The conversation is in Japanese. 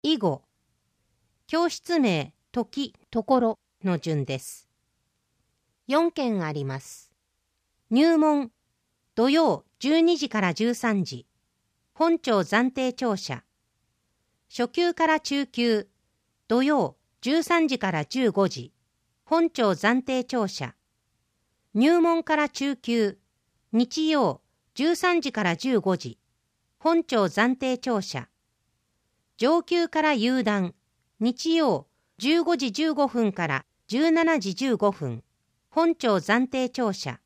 以後、教室名、時、ところの順です。4件あります。入門、土曜12時から13時、本庁暫定庁舎。初級から中級、土曜13時から15時、本庁暫定庁舎。入門から中級、日曜13時から15時、本庁暫定庁舎。上級から有段、日曜15時15分から17時15分、本庁暫定庁舎。